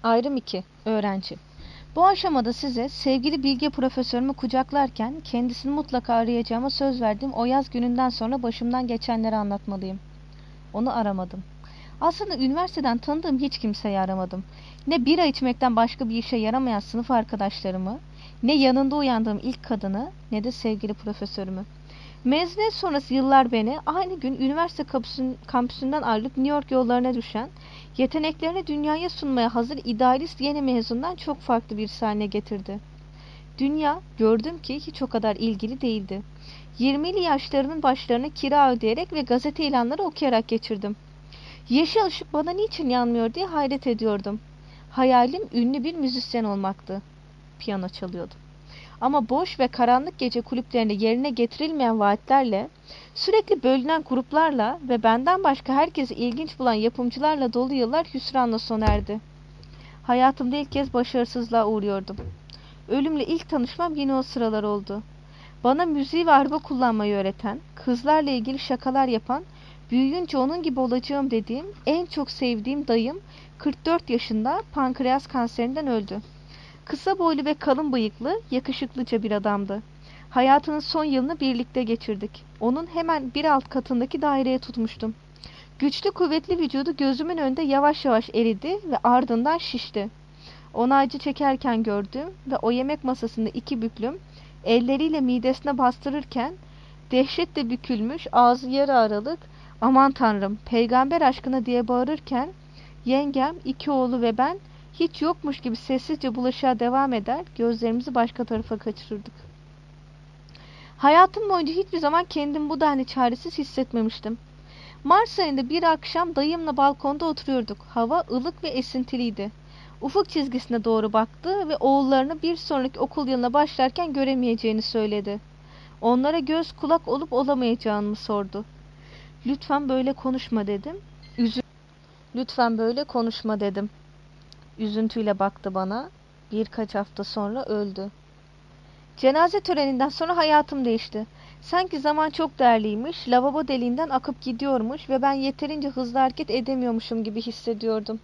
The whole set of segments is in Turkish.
Ayrım 2. Öğrenci. Bu aşamada size sevgili bilge profesörümü kucaklarken kendisini mutlaka arayacağıma söz verdiğim o yaz gününden sonra başımdan geçenleri anlatmalıyım. Onu aramadım. Aslında üniversiteden tanıdığım hiç kimseyi aramadım. Ne bira içmekten başka bir işe yaramayan sınıf arkadaşlarımı, ne yanında uyandığım ilk kadını, ne de sevgili profesörümü. Mezuniyet sonrası yıllar beni aynı gün üniversite kampüsünden ayrılıp New York yollarına düşen, yeteneklerini dünyaya sunmaya hazır idealist yeni mezundan çok farklı bir haline getirdi. Dünya, gördüm ki hiç o kadar ilgili değildi. 20'li yaşlarımın başlarına kira ödeyerek ve gazete ilanları okuyarak geçirdim. Yeşil ışık bana niçin yanmıyor diye hayret ediyordum. Hayalim ünlü bir müzisyen olmaktı. Piyano çalıyordum. Ama boş ve karanlık gece kulüplerinde yerine getirilmeyen vaatlerle, sürekli bölünen gruplarla ve benden başka herkesi ilginç bulan yapımcılarla dolu yıllar hüsranla sona erdi. Hayatımda ilk kez başarısızlığa uğruyordum. Ölümle ilk tanışmam yine o sıralar oldu. Bana müziği ve araba kullanmayı öğreten, kızlarla ilgili şakalar yapan, büyüyünce onun gibi olacağım dediğim, en çok sevdiğim dayım 44 yaşında pankreas kanserinden öldü. Kısa boylu ve kalın bıyıklı, yakışıklıca bir adamdı. Hayatının son yılını birlikte geçirdik. Onun hemen bir alt katındaki daireye tutmuştum. Güçlü kuvvetli vücudu gözümün önünde yavaş yavaş eridi ve ardından şişti. Onu acı çekerken gördüm ve o yemek masasında iki büklüm, elleriyle midesine bastırırken, dehşetle bükülmüş, ağzı yarı aralık, aman tanrım, peygamber aşkına diye bağırırken, yengem, iki oğlu ve ben, hiç yokmuş gibi sessizce bulaşığa devam eder, gözlerimizi başka tarafa kaçırırdık. Hayatım boyunca hiçbir zaman kendimi bu denli çaresiz hissetmemiştim. Mart ayında bir akşam dayımla balkonda oturuyorduk. Hava ılık ve esintiliydi. Ufuk çizgisine doğru baktı ve oğullarını bir sonraki okul yılına başlarken göremeyeceğini söyledi. Onlara göz kulak olup olamayacağını sordu. Lütfen böyle konuşma dedim. Lütfen böyle konuşma dedim. Üzüntüyle baktı bana. Birkaç hafta sonra öldü. Cenaze töreninden sonra hayatım değişti. Sanki zaman çok değerliymiş, lavabo deliğinden akıp gidiyormuş ve ben yeterince hızlı hareket edemiyormuşum gibi hissediyordum.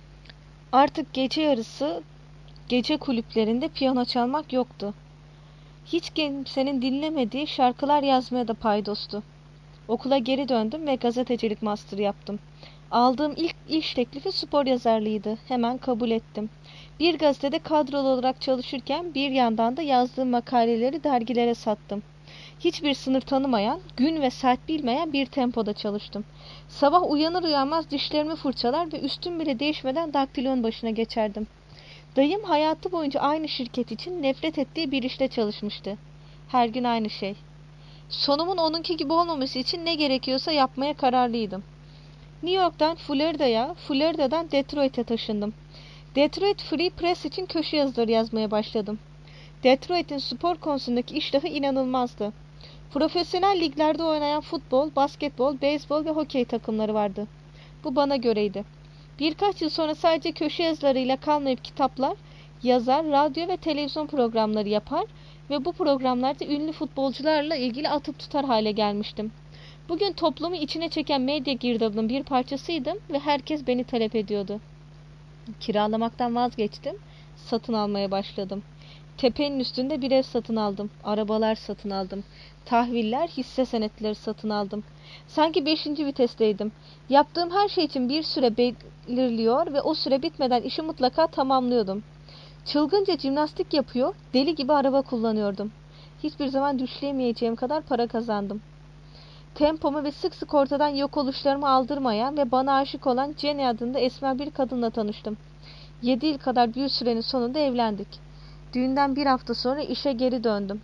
Artık gece yarısı gece kulüplerinde piyano çalmak yoktu. Hiç kimsenin dinlemediği şarkılar yazmaya da paydostu. Okula geri döndüm ve gazetecilik master yaptım. Aldığım ilk iş teklifi spor yazarlığıydı. Hemen kabul ettim. Bir gazetede kadrolu olarak çalışırken bir yandan da yazdığım makaleleri dergilere sattım. Hiçbir sınır tanımayan, gün ve saat bilmeyen bir tempoda çalıştım. Sabah uyanır uyanmaz dişlerimi fırçalar ve üstüm bile değişmeden daktilonun başına geçerdim. Dayım hayatı boyunca aynı şirket için nefret ettiği bir işte çalışmıştı. Her gün aynı şey. Sonumun onunki gibi olmaması için ne gerekiyorsa yapmaya kararlıydım. New York'tan Florida'ya, Florida'dan Detroit'e taşındım. Detroit Free Press için köşe yazıları yazmaya başladım. Detroit'in spor konusundaki iştahı inanılmazdı. Profesyonel liglerde oynayan futbol, basketbol, beyzbol ve hokey takımları vardı. Bu bana göreydi. Birkaç yıl sonra sadece köşe yazılarıyla kalmayıp kitaplar, yazar, radyo ve televizyon programları yapar ve bu programlarda ünlü futbolcularla ilgili atıp tutar hale gelmiştim. Bugün toplumu içine çeken medya girdabının bir parçasıydım ve herkes beni talep ediyordu. Kiralamaktan vazgeçtim, satın almaya başladım. Tepenin üstünde bir ev satın aldım, arabalar satın aldım, tahviller, hisse senetleri satın aldım. Sanki 5. vitesteydim. Yaptığım her şey için bir süre belirliyor ve o süre bitmeden işi mutlaka tamamlıyordum. Çılgınca jimnastik yapıyor, deli gibi araba kullanıyordum. Hiçbir zaman düşleyemeyeceğim kadar para kazandım. Tempomu ve sık sık ortadan yok oluşlarımı aldırmayan ve bana aşık olan Jenny adında esmer bir kadınla tanıştım. 7 yıl kadar bir sürenin sonunda evlendik. Düğünden bir hafta sonra işe geri döndüm.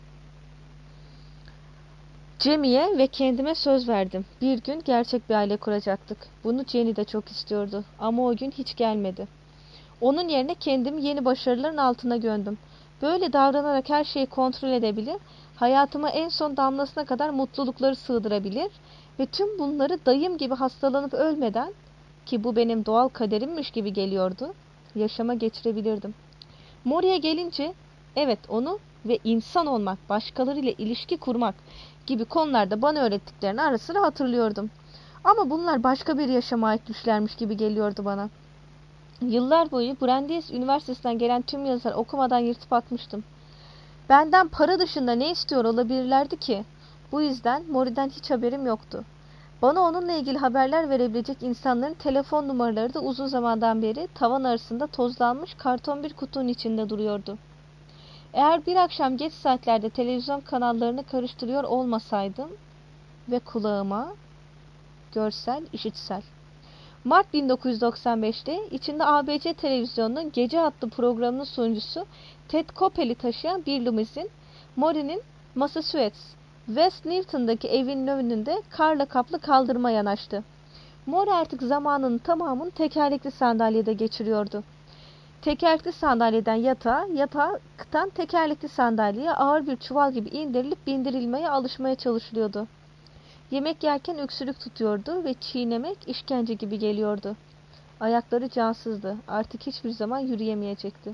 Jamie'ye ve kendime söz verdim. Bir gün gerçek bir aile kuracaktık. Bunu Jenny de çok istiyordu ama o gün hiç gelmedi. Onun yerine kendimi yeni başarıların altına gömdüm. Böyle davranarak her şeyi kontrol edebilir, hayatıma en son damlasına kadar mutlulukları sığdırabilir ve tüm bunları dayım gibi hastalanıp ölmeden, ki bu benim doğal kaderimmiş gibi geliyordu, yaşama geçirebilirdim. Mori'ye gelince, evet onu ve insan olmak, başkalarıyla ilişki kurmak gibi konularda bana öğrettiklerini ara sıra hatırlıyordum. Ama bunlar başka bir yaşama ait düşlermiş gibi geliyordu bana. Yıllar boyu Brandeis Üniversitesi'nden gelen tüm yazıları okumadan yırtıp atmıştım. Benden para dışında ne istiyor olabilirlerdi ki? Bu yüzden Mori'den hiç haberim yoktu. Bana onunla ilgili haberler verebilecek insanların telefon numaraları da uzun zamandan beri tavan arasında tozlanmış karton bir kutunun içinde duruyordu. Eğer bir akşam geç saatlerde televizyon kanallarını karıştırıyor olmasaydım ve kulağıma görsel, işitsel. Mart 1995'te içinde ABC televizyonunun Gece adlı programının sunucusu Ted Koppel'i taşıyan bir limuzin, Maury'nin Massachusetts, West Newton'daki evinin önünde karla kaplı kaldırıma yanaştı. Maury artık zamanının tamamını tekerlekli sandalyede geçiriyordu. Tekerlekli sandalyeden yatağa, yataktan tekerlekli sandalyeye ağır bir çuval gibi indirilip bindirilmeye alışmaya çalışılıyordu. Yemek yerken öksürük tutuyordu ve çiğnemek işkence gibi geliyordu. Ayakları cansızdı. Artık hiçbir zaman yürüyemeyecekti.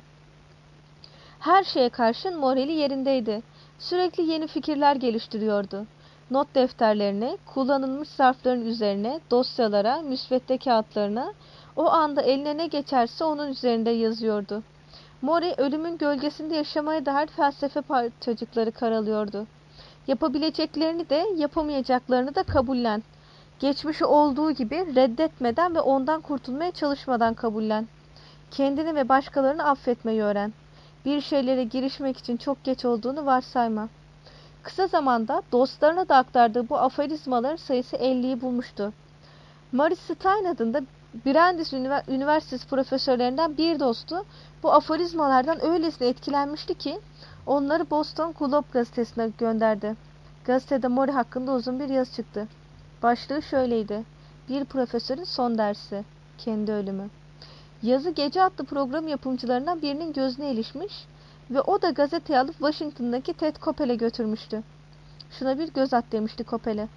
Her şeye karşın morali yerindeydi. Sürekli yeni fikirler geliştiriyordu. Not defterlerine, kullanılmış zarfların üzerine, dosyalara, müsvedde kağıtlarına, o anda eline ne geçerse onun üzerinde yazıyordu. Mori ölümün gölgesinde yaşamaya dair felsefe parçacıkları karalıyordu. Yapabileceklerini de yapamayacaklarını da kabullen. Geçmişi olduğu gibi reddetmeden ve ondan kurtulmaya çalışmadan kabullen. Kendini ve başkalarını affetmeyi öğren. Bir şeylere girişmek için çok geç olduğunu varsayma. Kısa zamanda dostlarına da aktardığı bu aforizmaların sayısı 50'yi bulmuştu. Mary Stein adında Brandeis Üniversitesi profesörlerinden bir dostu bu aforizmalardan öylesine etkilenmişti ki onları Boston Globe gazetesine gönderdi. Gazetede Mori hakkında uzun bir yazı çıktı. Başlığı şöyleydi: Bir profesörün son dersi, kendi ölümü. Yazı Gece adlı program yapımcılarından birinin gözüne ilişmiş ve o da gazeteyi alıp Washington'daki Ted Koppel'e götürmüştü. Şuna bir göz at demişti Koppel'e.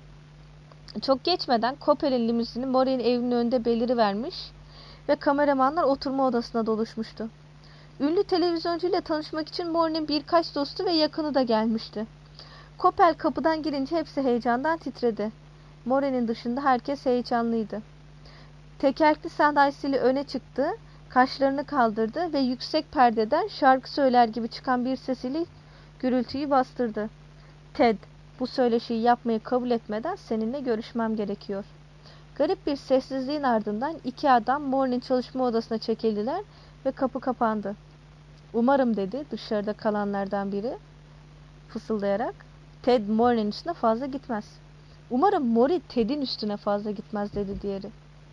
Çok geçmeden Koppel'in limuzini Mori'nin evinin önünde belirivermiş ve kameramanlar oturma odasına doluşmuştu. Ünlü televizyoncuyla tanışmak için Mori'nin birkaç dostu ve yakını da gelmişti. Koppel kapıdan girince hepsi heyecandan titredi. Mori'nin dışında herkes heyecanlıydı. Tekerlekli sandalyesiyle öne çıktı, kaşlarını kaldırdı ve yüksek perdeden şarkı söyler gibi çıkan bir sesiyle gürültüyü bastırdı. Ted, bu söyleşiyi yapmayı kabul etmeden seninle görüşmem gerekiyor. Garip bir sessizliğin ardından iki adam Mori'nin çalışma odasına çekildiler ve kapı kapandı. Umarım, dedi dışarıda kalanlardan biri fısıldayarak, Ted Mori'nin üstüne fazla gitmez. Umarım Mori Ted'in üstüne fazla gitmez, dedi diğeri.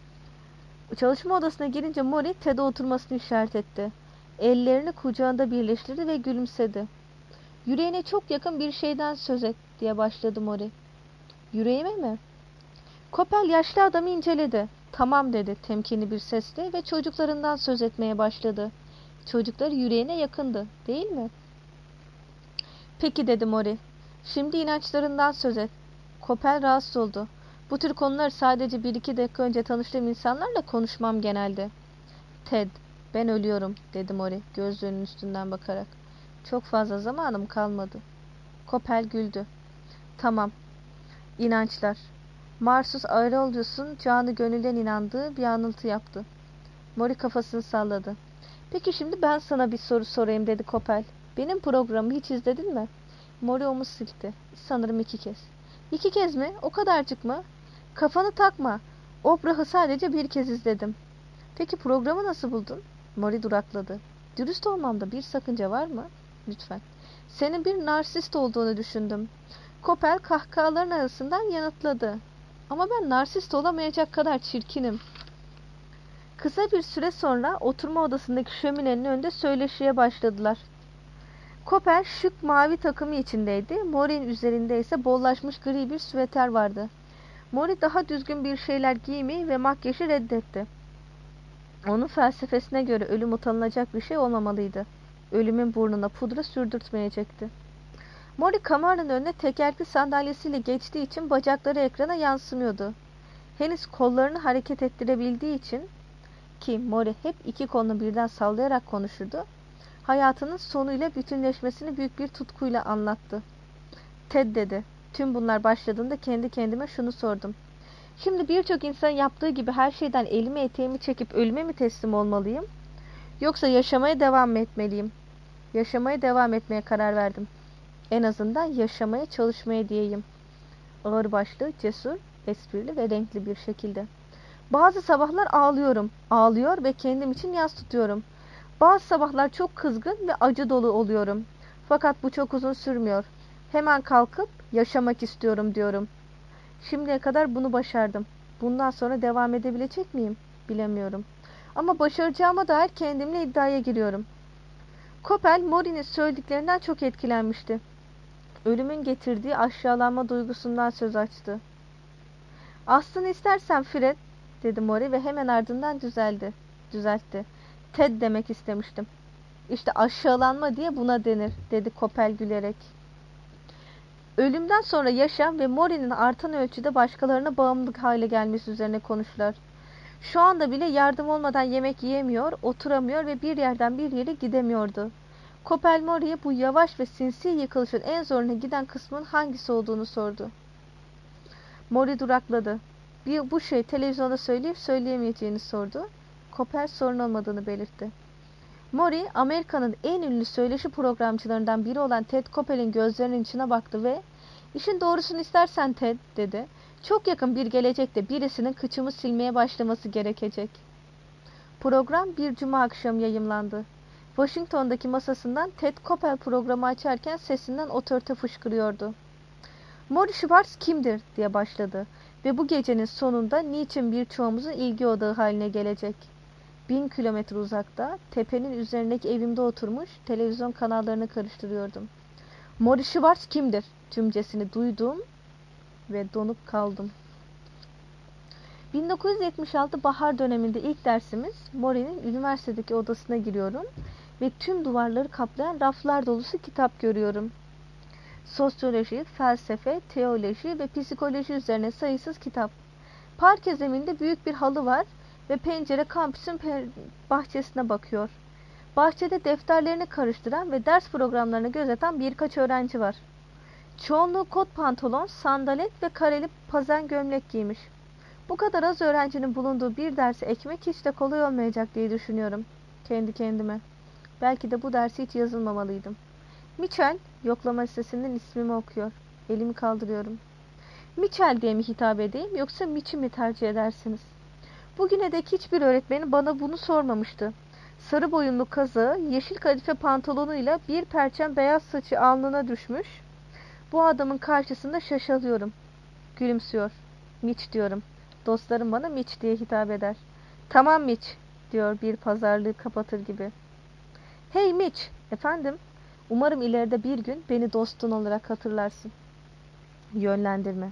Çalışma odasına girince Mori Ted'e oturmasını işaret etti. Ellerini kucağında birleştirdi ve gülümsedi. Yüreğine çok yakın bir şeyden söz et, diye başladı Mori. Yüreğime mi? Koppel yaşlı adamı inceledi. Tamam, dedi temkinli bir sesle ve çocuklarından söz etmeye başladı. Çocukları yüreğine yakındı, değil mi? Peki, dedi Mori. Şimdi inançlarından söz et. Koppel rahatsız oldu. Bu tür konuları sadece 1-2 dakika önce tanıştığım insanlarla konuşmam genelde. Ted, ben ölüyorum, dedi Mori gözlüğünün üstünden bakarak. Çok fazla zamanım kalmadı. Koppel güldü. Tamam. İnançlar. Marsus Aurelius'un canı gönülden inandığı bir anıltı yaptı. Mori kafasını salladı. Peki şimdi ben sana bir soru sorayım, dedi Koppel. Benim programımı hiç izledin mi? Mori omuz silkti. Sanırım 2 kez. 2 kez mi? O kadarcık mı? Kafanı takma. Oprah'ı sadece 1 kez izledim. Peki programı nasıl buldun? Mori durakladı. Dürüst olmamda bir sakınca var mı? Lütfen. Senin bir narsist olduğunu düşündüm. Koppel kahkahaların arasından yanıtladı. Ama ben narsist olamayacak kadar çirkinim. Kısa bir süre sonra oturma odasındaki şöminenin önünde söyleşiye başladılar. Koppel şık mavi takımı içindeydi. Mori'nin üzerinde ise bollaşmış gri bir süveter vardı. Mori daha düzgün bir şeyler giymeyi ve makyajı reddetti. Onun felsefesine göre ölüm utanılacak bir şey olmamalıydı. Ölümün burnuna pudra sürdürtmeyecekti. Mori kameranın önüne tekerlekli sandalyesiyle geçtiği için bacakları ekrana yansımıyordu. Henüz kollarını hareket ettirebildiği için, ki Mori hep 2 kolunu birden sallayarak konuşurdu, hayatının sonuyla bütünleşmesini büyük bir tutkuyla anlattı. Ted, dedi. Tüm bunlar başladığında kendi kendime şunu sordum. Şimdi birçok insan yaptığı gibi her şeyden elimi eteğimi çekip ölüme mi teslim olmalıyım? Yoksa yaşamaya devam mı etmeliyim? Yaşamaya devam etmeye karar verdim. En azından yaşamaya çalışmaya diyeyim. Ağırbaşlı, cesur, esprili ve renkli bir şekilde. Bazı sabahlar ağlıyorum. Ağlıyor ve kendim için yas tutuyorum. Bazı sabahlar çok kızgın ve acı dolu oluyorum. Fakat bu çok uzun sürmüyor. Hemen kalkıp yaşamak istiyorum diyorum. Şimdiye kadar bunu başardım. Bundan sonra devam edebilecek miyim? Bilemiyorum. Ama başaracağıma dair kendimle iddiaya giriyorum. Coppel, Maury'nin söylediklerinden çok etkilenmişti. Ölümün getirdiği aşağılanma duygusundan söz açtı. Aslını istersen Fred, dedi Maury ve hemen ardından düzeltti. Ted demek istemiştim. İşte aşağılanma diye buna denir, dedi Coppel gülerek. Ölümden sonra yaşam ve Maury'nin artan ölçüde başkalarına bağımlılık hale gelmesi üzerine konuştular. Şu anda bile yardım olmadan yemek yiyemiyor, oturamıyor ve bir yerden bir yere gidemiyordu. Coppel Maury'ye bu yavaş ve sinsi yıkılışın en zoruna giden kısmın hangisi olduğunu sordu. Maury durakladı. Bu şey televizyonda söyleyip söyleyemeyeceğini sordu. Coppel sorun olmadığını belirtti. Maury, Amerika'nın en ünlü söyleşi programcılarından biri olan Ted Koppel'in gözlerinin içine baktı ve "İşin doğrusunu istersen Ted," dedi. "Çok yakın bir gelecekte birisinin kıçımı silmeye başlaması gerekecek." Program bir cuma akşamı yayımlandı. Washington'daki masasından Ted Koppel programı açarken sesinden otorite fışkırıyordu. "Maury Schwartz kimdir?" diye başladı ve bu gecenin sonunda niçin birçoğumuzun ilgi odağı haline gelecek. 1000 kilometre uzakta, tepenin üzerindeki evimde oturmuş, televizyon kanallarını karıştırıyordum. "Maury Schwartz kimdir?" cümlesini duydum ve donup kaldım. 1976 bahar döneminde ilk dersimiz, Maury'nin üniversitedeki odasına giriyorum ve tüm duvarları kaplayan raflar dolusu kitap görüyorum. Sosyoloji, felsefe, teoloji ve psikoloji üzerine sayısız kitap. Parke zeminde büyük bir halı var ve pencere kampüsün bahçesine bakıyor. Bahçede defterlerini karıştıran ve ders programlarını gözeten birkaç öğrenci var. Çoğunluğu kot pantolon, sandalet ve kareli pazen gömlek giymiş. Bu kadar az öğrencinin bulunduğu bir dersi ekmek hiç de kolay olmayacak diye düşünüyorum kendi kendime. Belki de bu dersi hiç yazılmamalıydım. Mitchell, yoklama listesinden ismimi okuyor. Elimi kaldırıyorum. Mitchell diye mi hitap edeyim yoksa Mitch'i mi tercih edersiniz? Bugüne dek hiçbir öğretmenim bana bunu sormamıştı. Sarı boyunlu kazağı, yeşil kadife pantolonuyla bir perçem beyaz saçı alnına düşmüş. Bu adamın karşısında şaşalıyorum. Gülümsüyor. Mitch diyorum. Dostlarım bana Mitch diye hitap eder. "Tamam Mitch," diyor bir pazarlığı kapatır gibi. "Hey Mitch," efendim? "Umarım ileride bir gün beni dostun olarak hatırlarsın." Yönlendirme.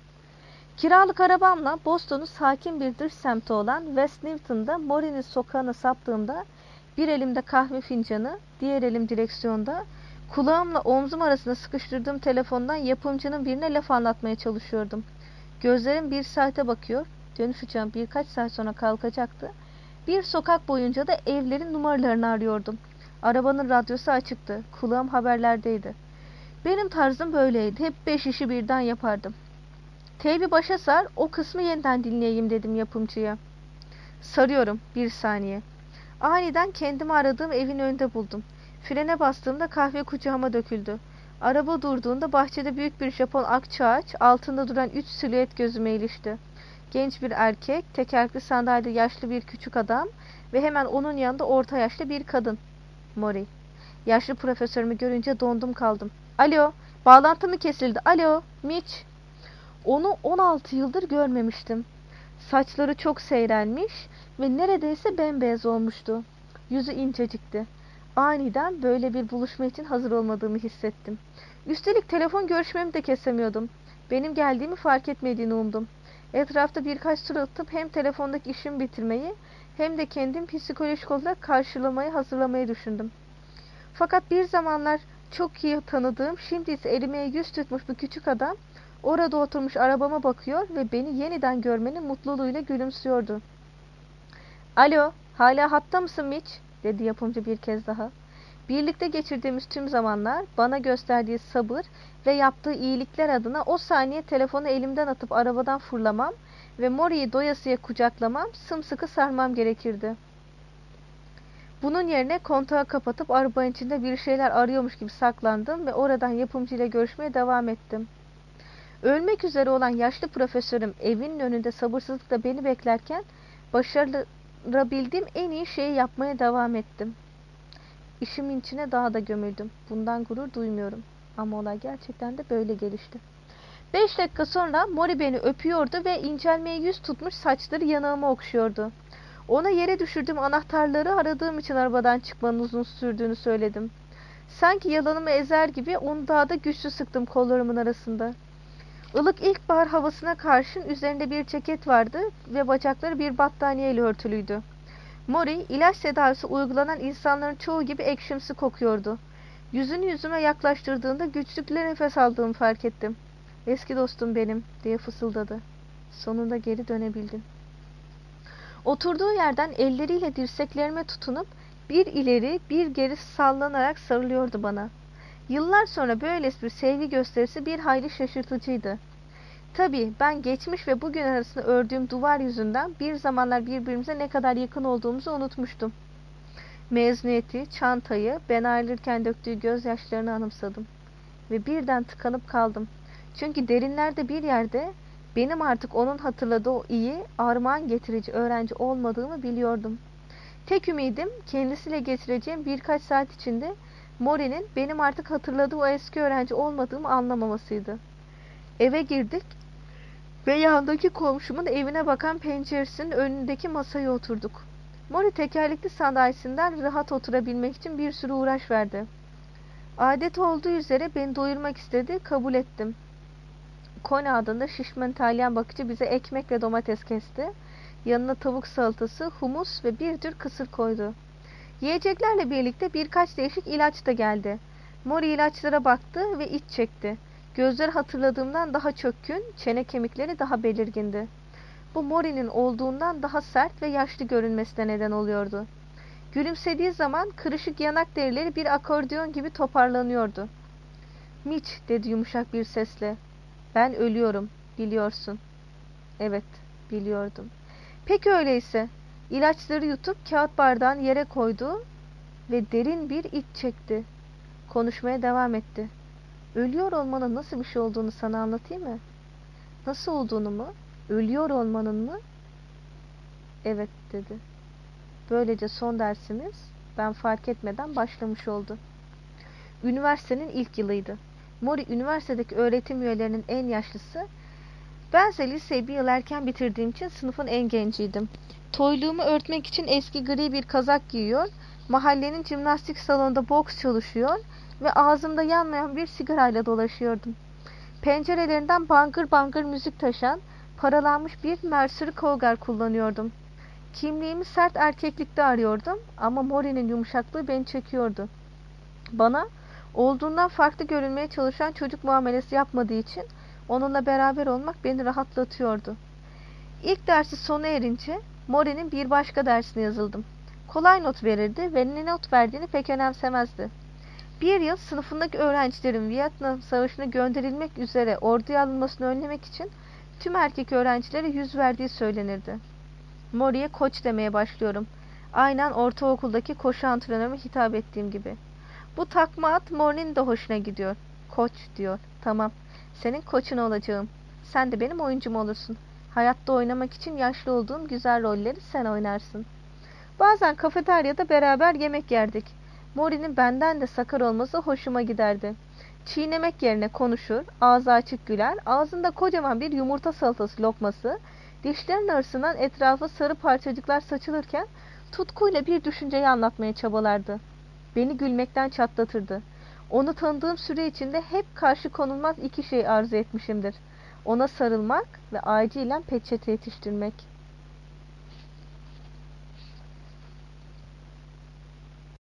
Kiralık arabamla Boston'un sakin bir dış semti olan West Newton'da Maury'nin sokağına saptığımda bir elimde kahve fincanı, diğer elim direksiyonda, kulağımla omzum arasında sıkıştırdığım telefondan yapımcının birine laf anlatmaya çalışıyordum. Gözlerim bir saate bakıyor, dönüş uçağım birkaç saat sonra kalkacaktı. Bir sokak boyunca da evlerin numaralarını arıyordum. Arabanın radyosu açıktı, kulağım haberlerdeydi. Benim tarzım böyleydi, hep 5 işi birden yapardım. "Teybi başa sar, o kısmı yeniden dinleyeyim," dedim yapımcıya. "Sarıyorum, bir saniye." Aniden kendimi aradığım evin önünde buldum. Frene bastığımda kahve kucağıma döküldü. Araba durduğunda bahçede büyük bir Japon akçaağaç, altında duran 3 silüet gözüme ilişti. Genç bir erkek, tekerlekli sandalyede yaşlı bir küçük adam ve hemen onun yanında orta yaşlı bir kadın. Maury. Yaşlı profesörümü görünce dondum kaldım. "Alo, bağlantı mı kesildi? Alo, Mitch." Onu 16 yıldır görmemiştim. Saçları çok seyrelmiş ve neredeyse bembeyaz olmuştu. Yüzü incecikti. Aniden böyle bir buluşma için hazır olmadığımı hissettim. Üstelik telefon görüşmemi de kesemiyordum. Benim geldiğimi fark etmediğini umdum. Etrafta birkaç tur atıp hem telefondaki işimi bitirmeyi hem de kendim psikolojik olarak karşılamayı hazırlamayı düşündüm. Fakat bir zamanlar çok iyi tanıdığım, şimdi ise elime yüz tutmuş bu küçük adam orada oturmuş arabama bakıyor ve beni yeniden görmenin mutluluğuyla gülümsüyordu. "Alo, hala hatta mısın Mitch?" dedi yapımcı bir kez daha. Birlikte geçirdiğimiz tüm zamanlar, bana gösterdiği sabır ve yaptığı iyilikler adına o saniye telefonu elimden atıp arabadan fırlamam ve Mori'yi doyasıya kucaklamam, sımsıkı sarmam gerekirdi. Bunun yerine kontağı kapatıp arabanın içinde bir şeyler arıyormuş gibi saklandım ve oradan yapımcıyla görüşmeye devam ettim. Ölmek üzere olan yaşlı profesörüm evinin önünde sabırsızlıkla beni beklerken başarabildiğim en iyi şeyi yapmaya devam ettim. İşimin içine daha da gömüldüm. Bundan gurur duymuyorum. Ama olay gerçekten de böyle gelişti. 5 dakika sonra Mori beni öpüyordu ve incelmeye yüz tutmuş saçları yanağıma okşuyordu. Ona yere düşürdüğüm anahtarları aradığım için arabadan çıkmanın uzun sürdüğünü söyledim. Sanki yalanımı ezer gibi onu daha da güçlü sıktım kollarımın arasında. Ilık ilkbahar havasına karşın üzerinde bir ceket vardı ve bacakları bir battaniyeyle örtülüydü. Mori, ilaç tedavisi uygulanan insanların çoğu gibi ekşimsi kokuyordu. Yüzünü yüzüme yaklaştırdığında güçlükle nefes aldığımı fark ettim. "Eski dostum benim," diye fısıldadı. "Sonunda geri dönebildin." Oturduğu yerden elleriyle dirseklerime tutunup bir ileri bir geri sallanarak sarılıyordu bana. Yıllar sonra böylesi bir sevgi gösterisi bir hayli şaşırtıcıydı. Tabii ben geçmiş ve bugün arasında ördüğüm duvar yüzünden bir zamanlar birbirimize ne kadar yakın olduğumuzu unutmuştum. Mezuniyeti, çantayı, ben ayrılırken döktüğü gözyaşlarını anımsadım. Ve birden tıkanıp kaldım. Çünkü derinlerde bir yerde benim artık onun hatırladığı o iyi, armağan getirici öğrenci olmadığımı biliyordum. Tek ümidim kendisiyle geçireceğim birkaç saat içinde Mori'nin benim artık hatırladığı o eski öğrenci olmadığımı anlamamasıydı. Eve girdik ve yandaki komşumun evine bakan penceresinin önündeki masaya oturduk. Mori tekerlekli sandalyesinden rahat oturabilmek için bir sürü uğraş verdi. Adet olduğu üzere beni doyurmak istedi, kabul ettim. Kone adında şişman İtalyan bakıcı bize ekmek ve domates kesti. Yanına tavuk salatası, humus ve bir tür kısır koydu. Yiyeceklerle birlikte birkaç değişik ilaç da geldi. Mori ilaçlara baktı ve iç çekti. Gözleri hatırladığımdan daha çökkün, çene kemikleri daha belirgindi. Bu Mori'nin olduğundan daha sert ve yaşlı görünmesine neden oluyordu. Gülümsediği zaman kırışık yanak derileri bir akordeon gibi toparlanıyordu. "Mitch," dedi yumuşak bir sesle. "Ben ölüyorum, biliyorsun." Evet, biliyordum. Peki öyleyse. İlaçları yutup kağıt bardağını yere koydu ve derin bir iç çekti. Konuşmaya devam etti. "Ölüyor olmanın nasıl bir şey olduğunu sana anlatayım mı?" "Nasıl olduğunu mu? Ölüyor olmanın mı?" "Evet," dedi. Böylece son dersimiz ben fark etmeden başlamış oldu. Üniversitenin ilk yılıydı. Mori üniversitedeki öğretim üyelerinin en yaşlısı. Bense liseyi bir yıl erken bitirdiğim için sınıfın en genciydim. Toyluğumu örtmek için eski gri bir kazak giyiyor, mahallenin jimnastik salonunda boks çalışıyor ve ağzımda yanmayan bir sigarayla dolaşıyordum. Pencerelerinden bangır bangır müzik taşan, paralanmış bir Mercury Cougar kullanıyordum. Kimliğimi sert erkeklikte arıyordum ama Mori'nin yumuşaklığı beni çekiyordu. Bana olduğundan farklı görünmeye çalışan çocuk muamelesi yapmadığı için onunla beraber olmak beni rahatlatıyordu. İlk dersi sona erince Mori'nin bir başka dersine yazıldım. Kolay not verirdi ve ne not verdiğini pek önemsemezdi. Bir yıl sınıfındaki öğrencilerin Vietnam Savaşı'na gönderilmek üzere orduya alınmasını önlemek için tüm erkek öğrencilere yüz verdiği söylenirdi. Mori'ye koç demeye başlıyorum. Aynen ortaokuldaki koşu antrenörüme hitap ettiğim gibi. Bu takma ad Mori'nin de hoşuna gidiyor. "Koç," diyor. "Tamam. Senin koçun olacağım. Sen de benim oyuncum olursun. Hayatta oynamak için yaşlı olduğum güzel rolleri sen oynarsın." Bazen kafeteryada beraber yemek yerdik. Mori'nin benden de sakar olması hoşuma giderdi. Çiğnemek yerine konuşur, ağzı açık güler, ağzında kocaman bir yumurta salatası lokması, dişlerinin arasından etrafa sarı parçacıklar saçılırken tutkuyla bir düşünceyi anlatmaya çabalardı. Beni gülmekten çatlatırdı. Onu tanıdığım süre içinde hep karşı konulmaz iki şey arzu etmişimdir. Ona sarılmak ve acilen peçete yetiştirmek.